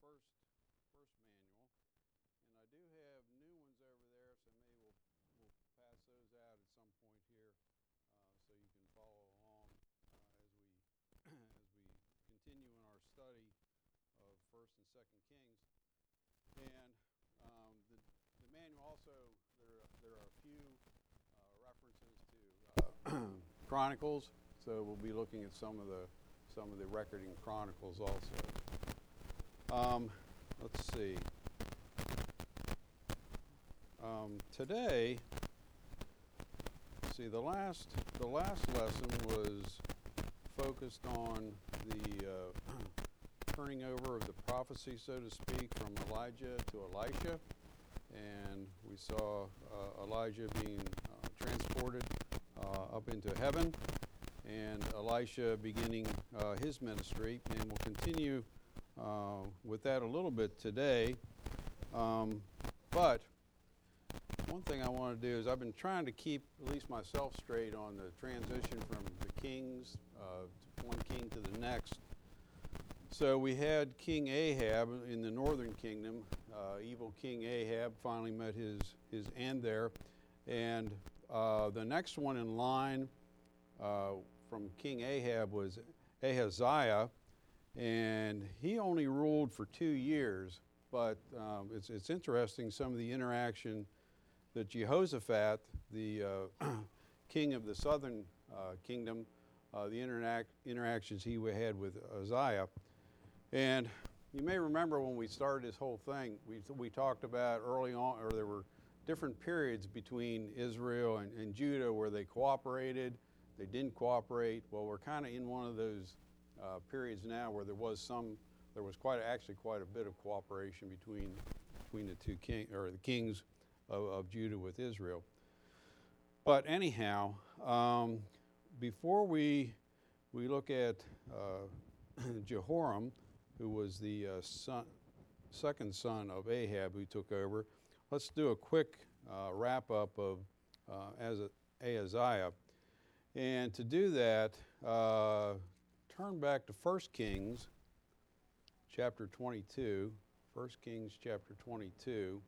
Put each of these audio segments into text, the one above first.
first manual, and I do have new ones over there, so maybe we'll pass those out at some point here, so you can follow along as we continue in our study of First and Second Kings. And the manual also there are a few references to Chronicles, so we'll be looking at some of the record in Chronicles also. Let's see. Today, the last lesson was focused on the turning over of the prophecy, so to speak, from Elijah to Elisha, and we saw Elijah being transported up into heaven, and Elisha beginning his ministry, and we'll continue with that a little bit today. But one thing I want to do is I've been trying to keep at least myself straight on the transition from the kings, one king to the next. So we had King Ahab in the northern kingdom. Evil King Ahab finally met his end there. And the next one in line from King Ahab was Ahaziah. And he only ruled for 2 years. But it's interesting, some of the interaction that Jehoshaphat, the king of the southern kingdom, the interactions he had with Uzziah. And you may remember when we started this whole thing, we talked about early on, or there were different periods between Israel and Judah where they cooperated, they didn't cooperate. Well, we're kind of in one of those periods now where there was quite a bit of cooperation between the two the kings of Judah with Israel. But anyhow, before we look at Jehoram, who was the second son of Ahab who took over, let's do a quick wrap-up of Ahaziah. And to do that, turn back to 1 Kings chapter 22. 1 Kings chapter 22.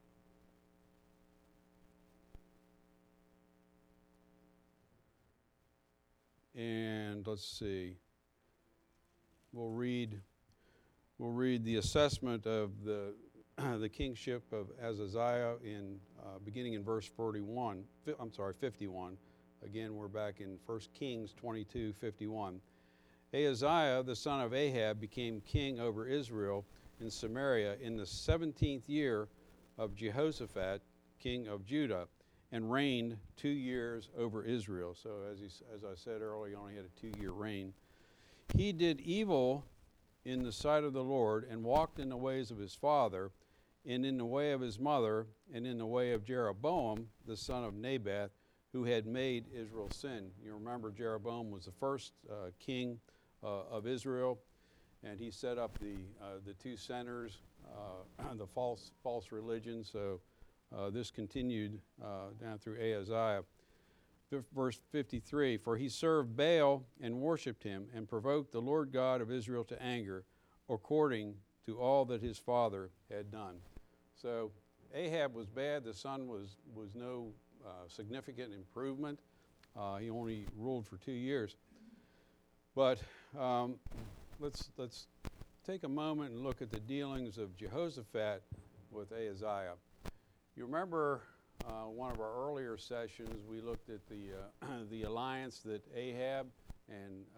And let's see. We'll read the assessment of the kingship of Ahaziah beginning in verse 51. Again, we're back in 1 Kings 22:51. Ahaziah, the son of Ahab, became king over Israel in Samaria in the 17th year of Jehoshaphat, king of Judah, and reigned 2 years over Israel. So as I said earlier, he only had a 2-year reign. He did evil in the sight of the Lord and walked in the ways of his father and in the way of his mother and in the way of Jeroboam, the son of Nebat, who had made Israel sin. You remember Jeroboam was the first king of Israel, and he set up the two centers, the false religion. So this continued down through Ahaziah. Verse 53, for he served Baal and worshipped him and provoked the Lord God of Israel to anger according to all that his father had done. So Ahab was bad. The son was no significant improvement. He only ruled for 2 years. But let's take a moment and look at the dealings of Jehoshaphat with Ahaziah. You remember one of our earlier sessions, we looked at the alliance that Ahab and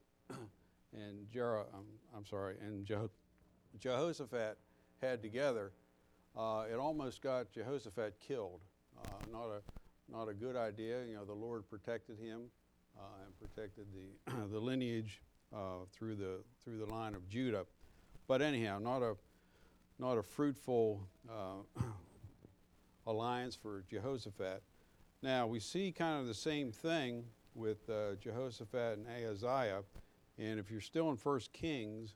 Jehoshaphat had together. It almost got Jehoshaphat killed. Not a good idea. You know, the Lord protected him and protected the lineage through the line of Judah. But anyhow, not a fruitful alliance for Jehoshaphat. Now we see kind of the same thing with Jehoshaphat and Ahaziah, and if you're still in 1 Kings,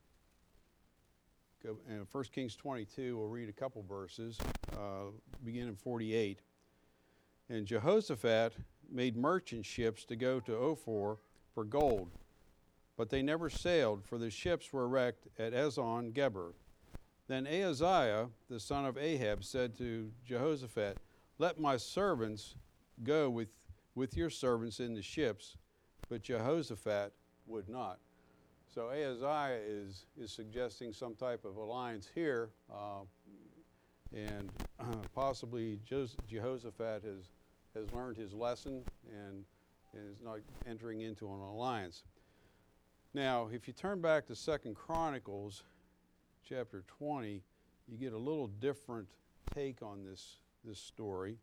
in 1 Kings 22, we'll read a couple verses, begin in 48. And Jehoshaphat made merchant ships to go to Ophir for gold, but they never sailed, for the ships were wrecked at Ezion Geber. Then Ahaziah, the son of Ahab, said to Jehoshaphat, "Let my servants go with your servants in the ships." But Jehoshaphat would not. So Ahaziah is suggesting some type of alliance here, and possibly Jehoshaphat has learned his lesson and is not entering into an alliance. Now, if you turn back to 2 Chronicles chapter 20, you get a little different take on this story.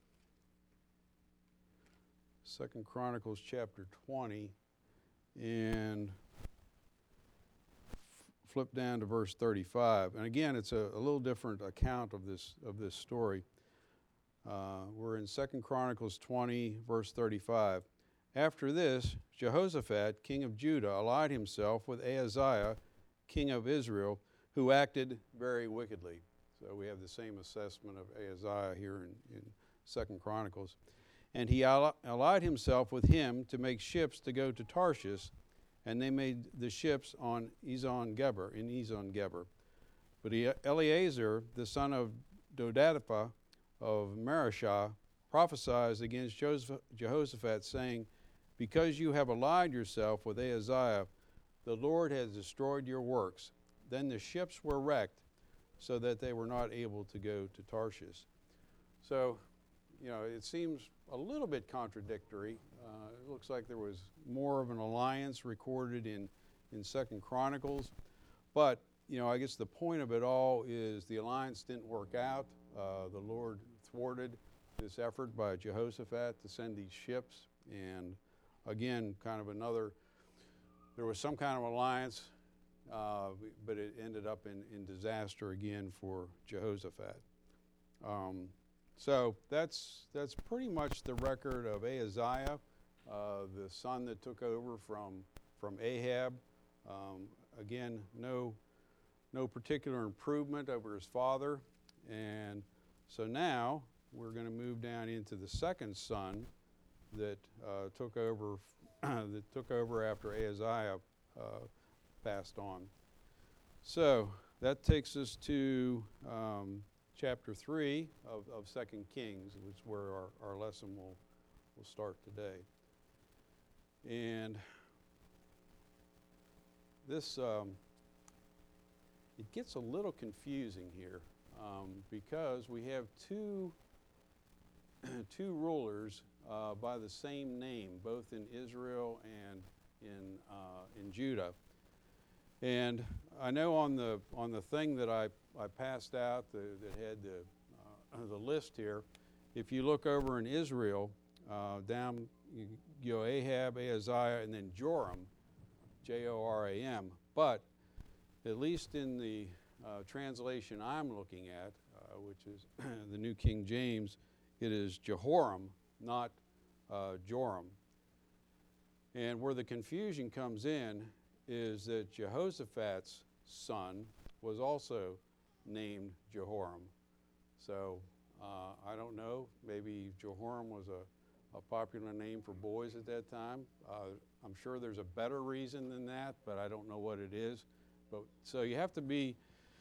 2 Chronicles chapter 20, and flip down to verse 35. And again, it's a little different account of this story. We're in 2 Chronicles 20, verse 35. After this, Jehoshaphat, king of Judah, allied himself with Ahaziah, king of Israel, who acted very wickedly. So we have the same assessment of Ahaziah here in 2 Chronicles. And he allied himself with him to make ships to go to Tarshish, and they made the ships in Ezon-Geber. But Eleazar, the son of Dodadapha of Marashah, prophesied against Jehoshaphat, saying, "Because you have allied yourself with Ahaziah, the Lord has destroyed your works." Then the ships were wrecked, so that they were not able to go to Tarshish. So, it seems a little bit contradictory. It looks like there was more of an alliance recorded in 2 Chronicles. But, I guess the point of it all is the alliance didn't work out. The Lord thwarted this effort by Jehoshaphat to send these ships. And again, there was some kind of alliance, but it ended up in disaster again for Jehoshaphat. So that's pretty much the record of Ahaziah, the son that took over from Ahab. Again, no particular improvement over his father. And so now we're going to move down into the second son that took over after Ahaziah passed on. So that takes us to chapter 3 of 2 Kings, which is where our lesson will start today. And this, it gets a little confusing here because we have two rulers by the same name, both in Israel and in Judah. And I know on the thing that I passed out that had the list here, if you look over in Israel, down you go Ahab, Ahaziah, and then Joram, Joram. But at least in the translation I'm looking at, which is the New King James, it is Jehoram, not Joram. And where the confusion comes in is that Jehoshaphat's son was also named Jehoram. So I don't know, maybe Jehoram was a popular name for boys at that time. I'm sure there's a better reason than that, but I don't know what it is. But so you have to be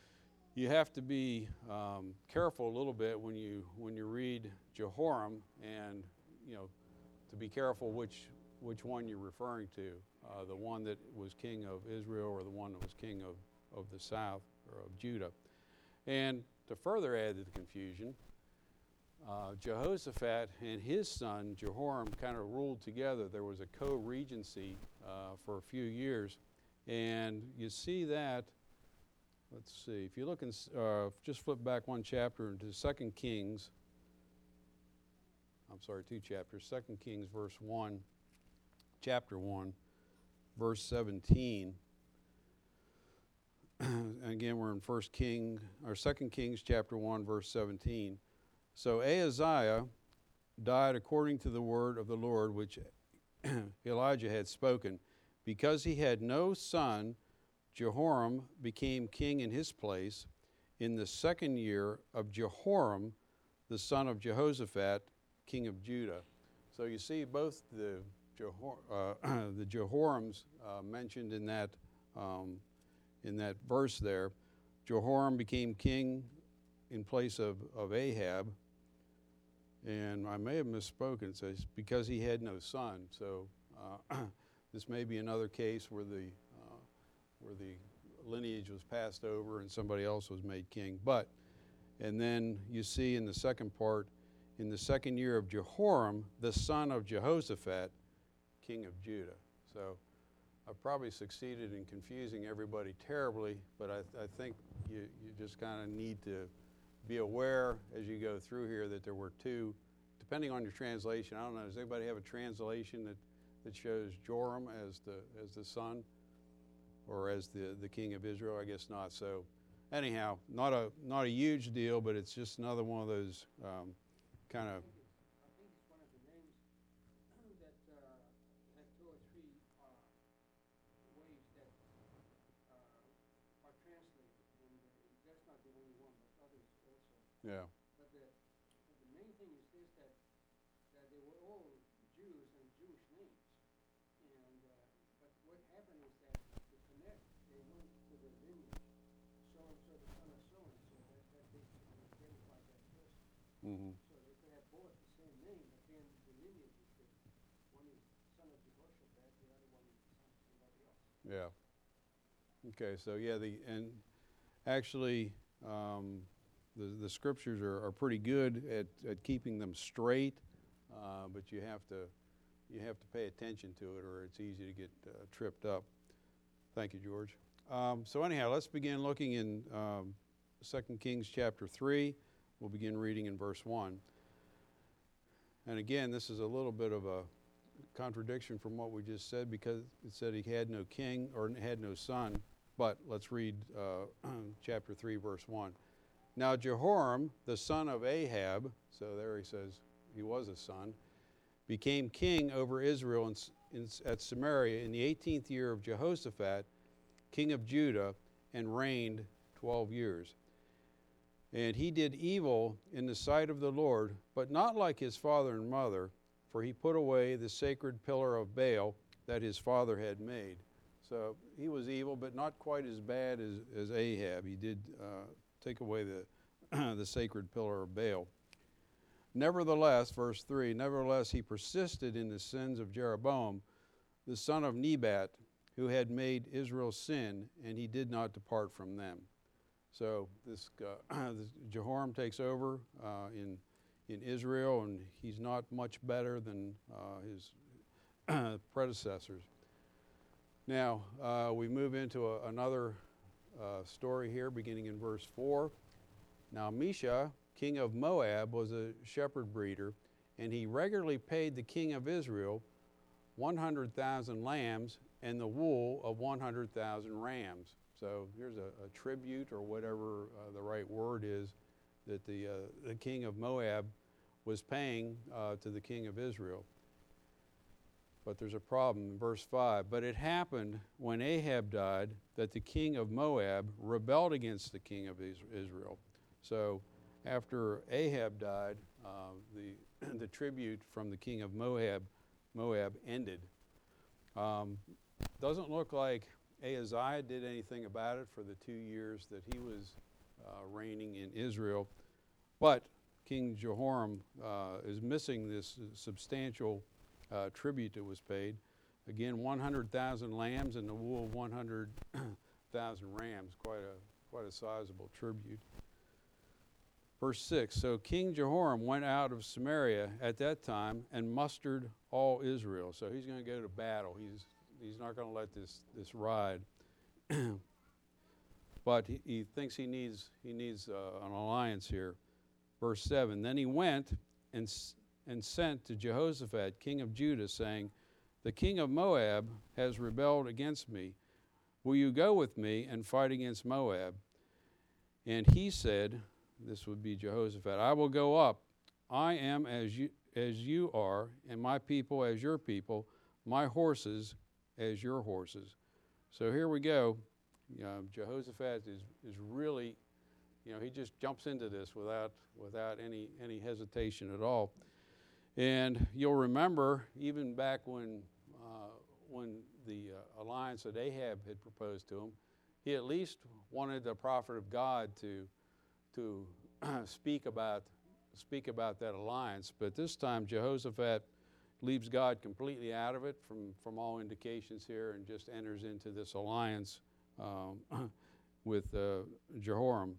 careful a little bit when you read Jehoram, and to be careful which one you're referring to, the one that was king of Israel or the one that was king of the south or of Judah. And to further add to the confusion, Jehoshaphat and his son Jehoram kind of ruled together. There was a co-regency for a few years, and you see that. Let's see. If you look in, just flip back one chapter into 2 Kings. I'm sorry, 2 chapters. 2 Kings, chapter 1, verse 17. And again, we're in 2 Kings, chapter 1, verse 17. So Ahaziah died according to the word of the Lord, which Elijah had spoken. Because he had no son, Jehoram became king in his place in the second year of Jehoram, the son of Jehoshaphat, king of Judah. So you see both the Jehorams mentioned in that verse there. Jehoram became king in place of Ahab. And I may have misspoken. It says because he had no son. So this may be another case where the lineage was passed over and somebody else was made king. And then you see in the second part, in the second year of Jehoram, the son of Jehoshaphat, king of Judah. So I've probably succeeded in confusing everybody terribly, but I think you just kind of need to be aware as you go through here that there were two, depending on your translation. I don't know, does anybody have a translation that shows Joram as the son or as the king of Israel? I guess not. So anyhow, not a huge deal, but it's just another one of those kind of. I think it's one of the names that had two or three ways that are translated, and that's not the only one, but others also. Yeah. But the main thing is this, that they were all Jews and Jewish names, and but what happened is that to connect, they went to the lineage, so and so the son of so and so, that basically identified that person. Mm-hmm. So they could have both the same name, but then the lineage is different. One is son of Jehoshaphat, the other one is son of somebody else. Yeah. Okay, so yeah, and actually the scriptures are pretty good at keeping them straight, but you have to pay attention to it, or it's easy to get tripped up. Thank you, George. So anyhow, let's begin looking in 2 Kings chapter 3. We'll begin reading in verse 1. And again, this is a little bit of a contradiction from what we just said, because it said he had no king or had no son. But let's read chapter 3, verse 1. Now Jehoram, the son of Ahab, so there he says he was a son, became king over Israel at Samaria in the 18th year of Jehoshaphat, king of Judah, and reigned 12 years. And he did evil in the sight of the Lord, but not like his father and mother, for he put away the sacred pillar of Baal that his father had made. So he was evil, but not quite as bad as Ahab. He did take away the sacred pillar of Baal. Nevertheless, verse 3, nevertheless he persisted in the sins of Jeroboam, the son of Nebat, who had made Israel sin, and he did not depart from them. So this Jehoram takes over in Israel, and he's not much better than his predecessors. Now we move into another story here, beginning in verse 4. Now Mesha, king of Moab, was a shepherd breeder, and he regularly paid the king of Israel 100,000 lambs and the wool of 100,000 rams. So here's a tribute, or whatever the right word is, that the king of Moab was paying to the king of Israel. But there's a problem in verse 5. But it happened when Ahab died that the king of Moab rebelled against the king of Israel. So after Ahab died, the tribute from the king of Moab ended. Doesn't look like Ahaziah did anything about it for the 2 years that he was reigning in Israel. But King Jehoram is missing this substantial tribute that was paid. Again, 100,000 lambs and the wool of 100,000 rams, quite a sizable tribute. Verse 6, so King Jehoram went out of Samaria at that time and mustered all Israel. So he's going to go to battle. He's not going to let this ride. But he thinks he needs an alliance here. Verse 7, then he went and sent to Jehoshaphat, king of Judah, saying, the king of Moab has rebelled against me. Will you go with me and fight against Moab? And he said, this would be Jehoshaphat, I will go up. I am as you are, and my people as your people, my horses as your horses. So here we go. Jehoshaphat is really, he just jumps into this without any hesitation at all. And you'll remember, even back when the alliance that Ahab had proposed to him, he at least wanted the prophet of God to speak about that alliance. But this time Jehoshaphat leaves God completely out of it from all indications here, and just enters into this alliance with Jehoram.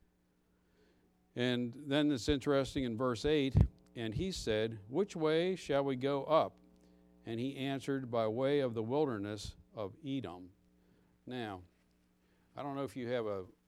And then it's interesting in verse 8, and he said, "Which way shall we go up?" And he answered, "By way of the wilderness of Edom." Now, I don't know if you have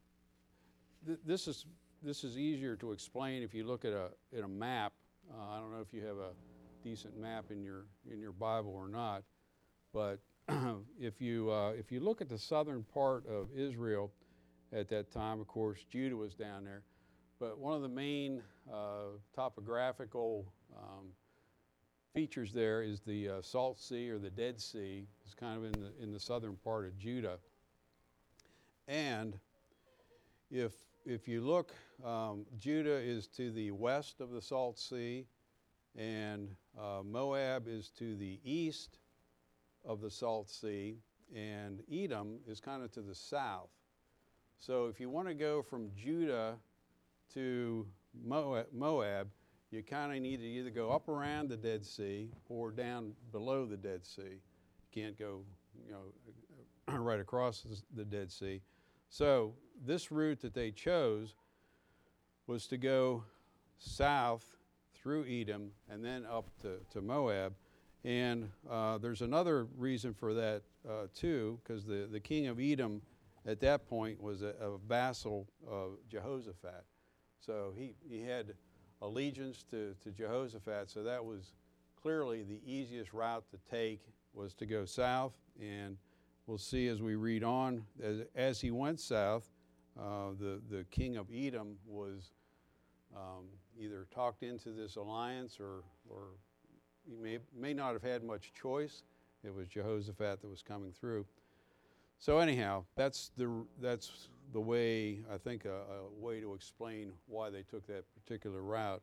this is easier to explain if you look at a map. I don't know if you have a decent map in your Bible or not, but if you look at the southern part of Israel at that time, of course, Judah was down there, but one of the main topographical features there is the Salt Sea, or the Dead Sea. It's kind of in the southern part of Judah. And if you look, Judah is to the west of the Salt Sea, and Moab is to the east of the Salt Sea, and Edom is kind of to the south. So if you want to go from Judah to Moab, you kind of need to either go up around the Dead Sea or down below the Dead Sea. You can't go, right across the Dead Sea. So this route that they chose was to go south through Edom and then up to Moab. And there's another reason for that too, because the king of Edom at that point was a vassal of Jehoshaphat. So he had allegiance to Jehoshaphat, so that was clearly the easiest route to take, was to go south. And we'll see as we read on, as he went south, the king of Edom was either talked into this alliance, or he may not have had much choice. It was Jehoshaphat that was coming through. So anyhow, that's the way, I think, a way to explain why they took that particular route.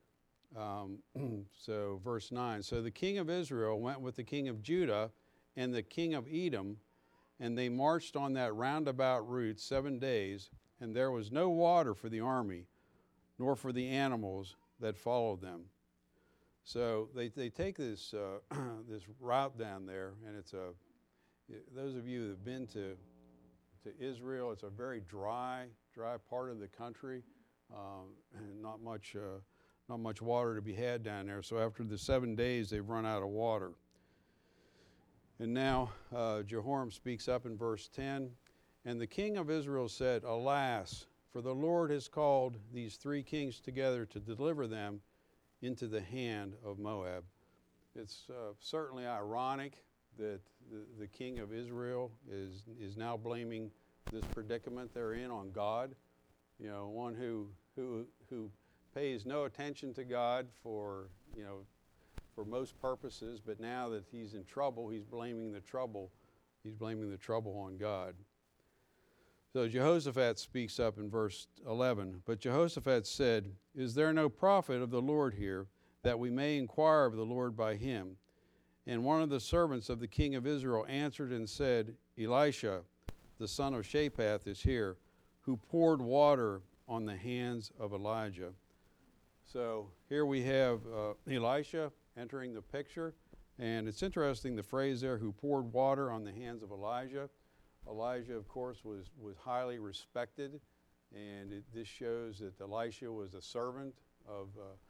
So verse 9, so the king of Israel went with the king of Judah and the king of Edom, and they marched on that roundabout route 7 days, and there was no water for the army, nor for the animals that followed them. So they take this this route down there, and it's those of you that have been to Israel, it's a very dry part of the country, and not much water to be had down there. So after the 7 days, they've run out of water. And now Jehoram speaks up in verse 10, and the king of Israel said, "Alas, for the Lord has called these 3 kings together to deliver them into the hand of Moab." It's certainly ironic that the king of Israel is now blaming this predicament they're in on God. One who pays no attention to God for most purposes, but now that he's in trouble, he's blaming the trouble on God. So Jehoshaphat speaks up in verse 11, but Jehoshaphat said, "Is there no prophet of the Lord here, that we may inquire of the Lord by him?" And one of the servants of the king of Israel answered and said, "Elisha, the son of Shaphat, is here, who poured water on the hands of Elijah." So here we have Elisha entering the picture, and it's interesting, the phrase there, who poured water on the hands of Elijah. Elijah, of course, was highly respected, and this shows that Elisha was a servant of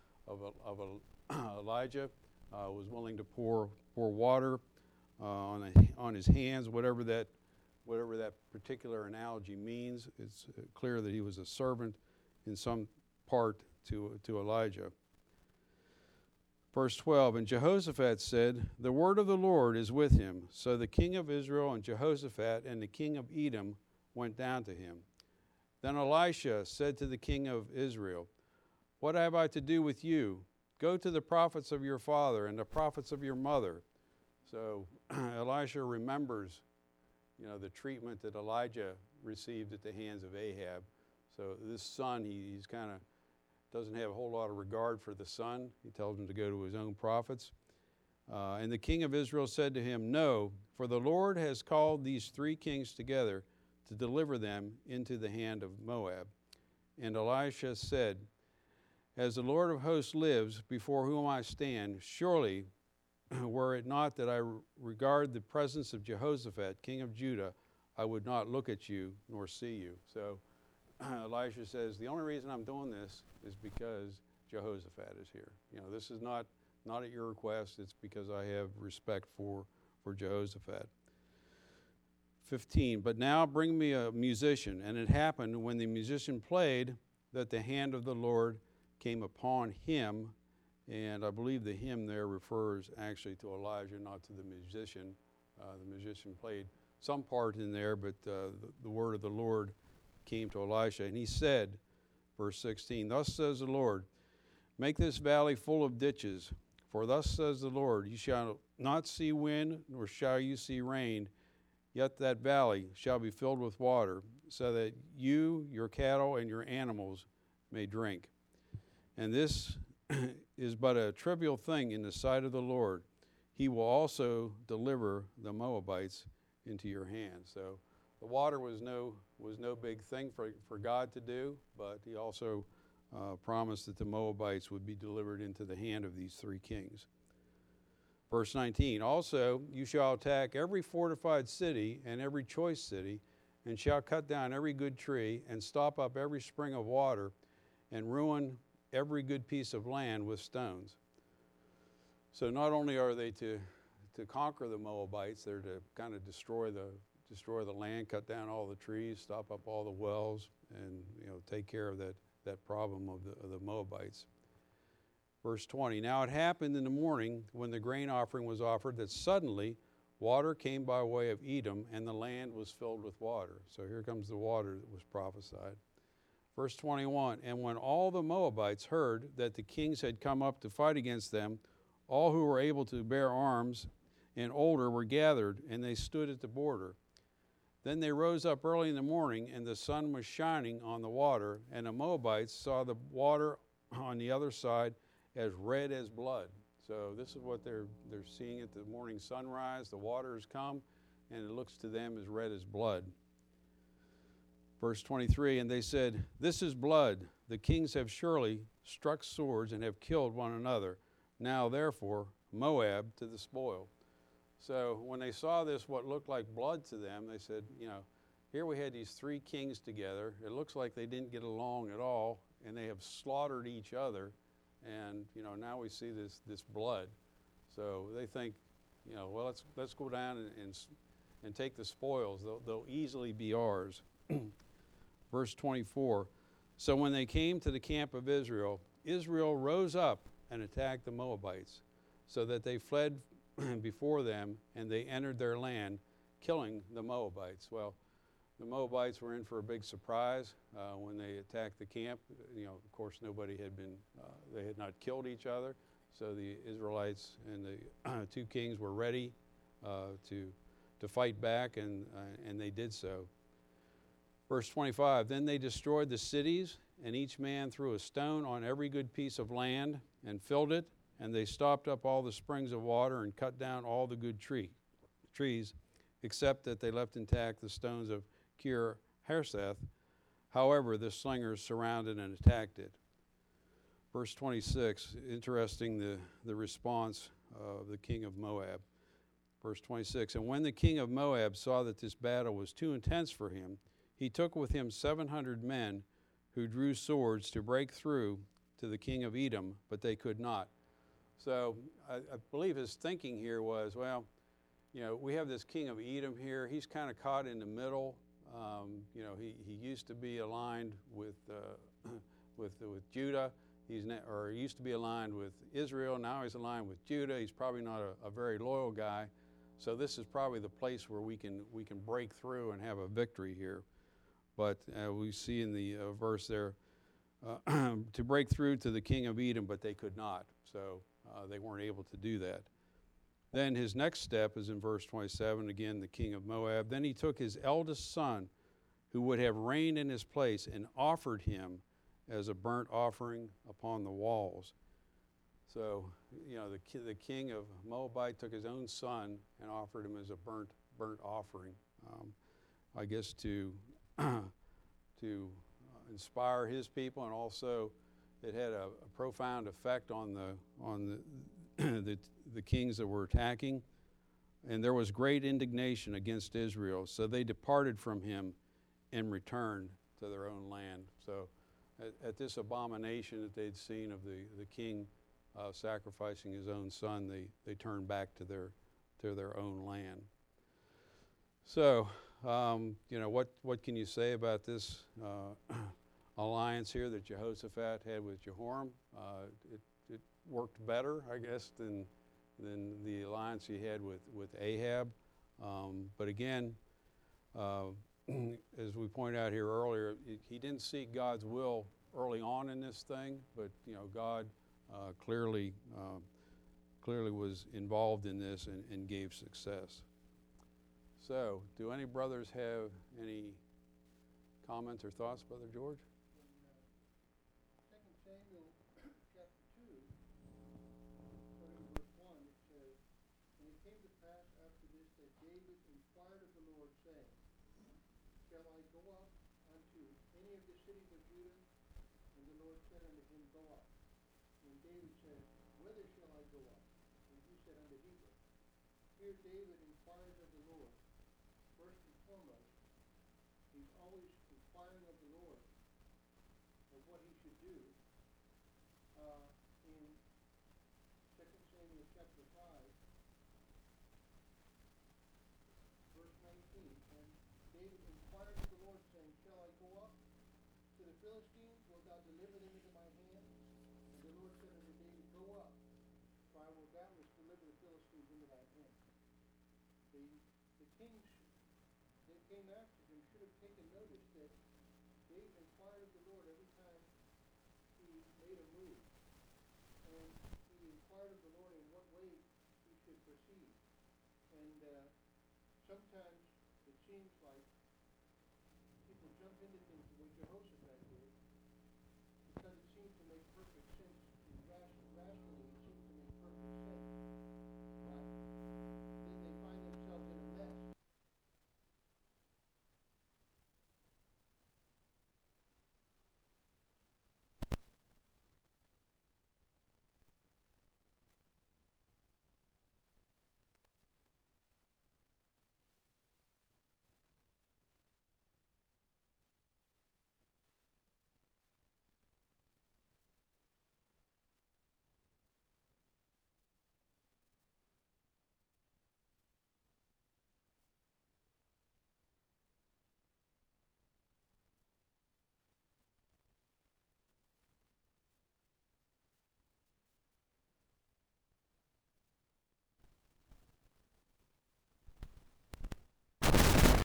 Elijah, was willing to pour water on his hands, whatever that particular analogy means. It's clear that he was a servant in some part to Elijah. Verse 12, and Jehoshaphat said, "The word of the Lord is with him." So the king of Israel and Jehoshaphat and the king of Edom went down to him. Then Elisha said to the king of Israel, "What have I to do with you? Go to the prophets of your father and the prophets of your mother." So Elisha remembers, the treatment that Elijah received at the hands of Ahab. So this son, he's kind of doesn't have a whole lot of regard for the son. He tells him to go to his own prophets. And the king of Israel said to him, "No, for the Lord has called these 3 kings together to deliver them into the hand of Moab. And Elisha said, As the Lord of hosts lives, before whom I stand, surely were it not that I regard the presence of Jehoshaphat, king of Judah, I would not look at you nor see you. So Elisha says, the only reason I'm doing this is because Jehoshaphat is here. This is not at your request. It's because I have respect for Jehoshaphat. 15, but now bring me a musician. And it happened when the musician played that the hand of the Lord came upon him. And I believe the hymn there refers actually to Elijah, not to the musician. The musician played some part in there, but the word of the Lord came to Elisha. And he said, verse 16, Thus says the Lord, make this valley full of ditches. For thus says the Lord, you shall not see wind, nor shall you see rain, yet that valley shall be filled with water, so that you, your cattle, and your animals may drink. And this is but a trivial thing in the sight of the Lord. He will also deliver the Moabites into your hand. So the water was no big thing for God to do, but he also promised that the Moabites would be delivered into the hand of these three kings. Verse 19, also you shall attack every fortified city and every choice city, and shall cut down every good tree, and stop up every spring of water, and ruin every good piece of land with stones. So not only are they to conquer the Moabites, they're to kind of destroy the land, cut down all the trees, stop up all the wells, and take care of that problem of the Moabites. Verse 20, now it happened in the morning when the grain offering was offered that suddenly water came by way of Edom, and the land was filled with water. So here comes the water that was prophesied. Verse 21, and when all the Moabites heard that the kings had come up to fight against them, all who were able to bear arms and older were gathered, and they stood at the border. Then they rose up early in the morning, and the sun was shining on the water, and the Moabites saw the water on the other side as red as blood. So this is what they're seeing at the morning sunrise. The water has come, and it looks to them as red as blood. Verse 23, and they said, this is blood. The kings have surely struck swords and have killed one another. Now, therefore, Moab to the spoil. So when they saw this, what looked like blood to them, they said, here we had these three kings together. It looks like they didn't get along at all, and they have slaughtered each other. And, now we see this blood. So they think, well, let's go down and take the spoils. They'll easily be ours. Verse 24, so when they came to the camp of Israel, Israel rose up and attacked the Moabites, so that they fled before them, and they entered their land, killing the Moabites. Well, the Moabites were in for a big surprise when they attacked the camp. Of course, nobody had been, they had not killed each other, so the Israelites and the two kings were ready to fight back, and they did so. Verse 25, then they destroyed the cities, and each man threw a stone on every good piece of land and filled it, and they stopped up all the springs of water and cut down all the good trees, except that they left intact the stones of Kir Hareseth. However, the slingers surrounded and attacked it. Verse 26, interesting the response of the king of Moab. Verse 26, and when the king of Moab saw that this battle was too intense for him, he took with him 700 men who drew swords to break through to the king of Edom, but they could not. So I believe his thinking here was, well, we have this king of Edom here. He's kind of caught in the middle. He used to be aligned with Judah. He used to be aligned with Israel. Now he's aligned with Judah. He's probably not a very loyal guy. So this is probably the place where we can break through and have a victory here. But we see in the verse there, to break through to the king of Edom, but they could not. So they weren't able to do that. Then his next step is in verse 27, again, the king of Moab. Then he took his eldest son, who would have reigned in his place, and offered him as a burnt offering upon the walls. So, the king of Moabite took his own son and offered him as a burnt offering. I guess, to to inspire his people, and also it had a profound effect on the kings that were attacking. And there was great indignation against Israel, so they departed from him and returned to their own land. So at this abomination that they'd seen of the king sacrificing his own son, they turned back to their own land. So, what can you say about this alliance here that Jehoshaphat had with Jehoram? It worked better, I guess, than the alliance he had with Ahab. But again, as we pointed out here earlier, he didn't seek God's will early on in this thing, but God clearly was involved in this and gave success. So, do any brothers have any comments or thoughts, Brother George? In 2 Samuel chapter 2, starting in verse 1, it says, "And it came to pass after this that David inquired of the Lord, saying, Shall I go up unto any of the cities of Judah? And the Lord said unto him, Go up. And David said, Whither shall I go up? And he said unto Hebron. Here David inquires of the Lord. First and foremost, he's always inquiring of the Lord of what he should do. In 2 Samuel chapter 5, verse 19, and David inquired of the Lord, saying, Shall I go up to the Philistines? Wilt thou deliver them into my hand? And the Lord said unto David, Go up, for I will doubtless deliver the Philistines into thy hand. The kings that came after him should have taken notice that David inquired of the Lord every time he made a move. And he inquired of the Lord in what way he should proceed. And sometimes it seems like people jump into things the way Jehoshaphat